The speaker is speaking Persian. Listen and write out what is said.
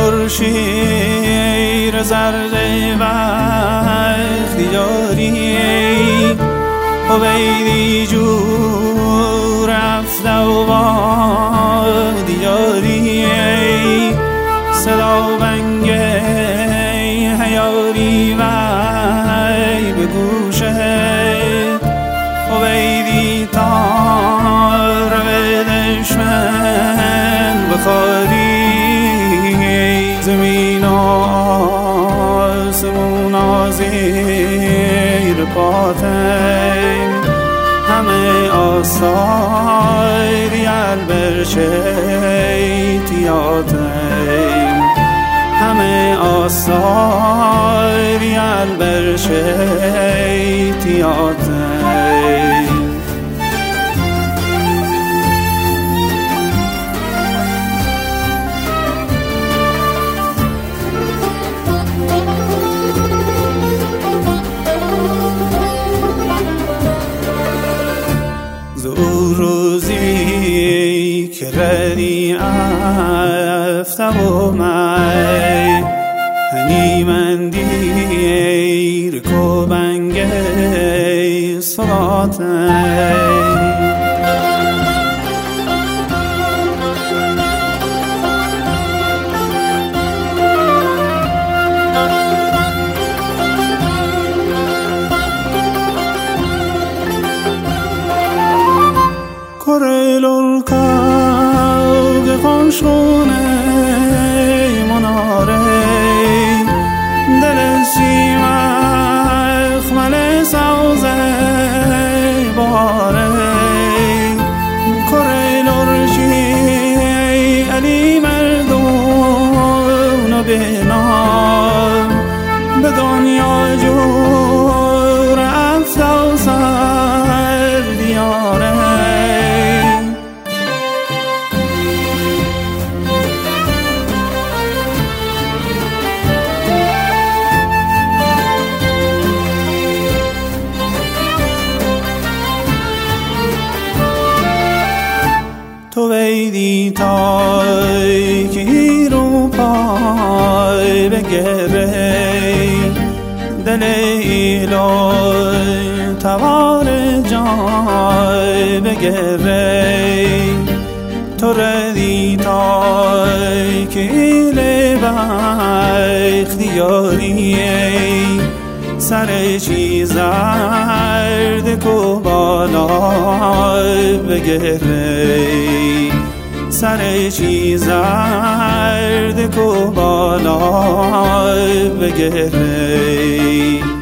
شیر زرد وقت یاری عبیدی جو رفته و باد یاری صدا بنگ هیاری وی به گوشت عبیدی تار به دشمن بخاری زمین و آسمون زیر پاتیم همه آثار یلبر شیطیاتیم همه آثار یلبر شیطیاتیم روزی که ردی افته و مای هنی من دیر کو بنگه صلاتی کرلور کاغ خونشونه مناره دل سیمخ مل سوزه باره کرلور جی علی مردون بینام به دنیا جور افته و سر دیاره تو ویدی تای که رو پای بگره دل ایلوی توار جای بگره تو ردی تای که ایل بختیاریه سر چی زرد کو بالا بگره سر چی زرد کو بالا بگره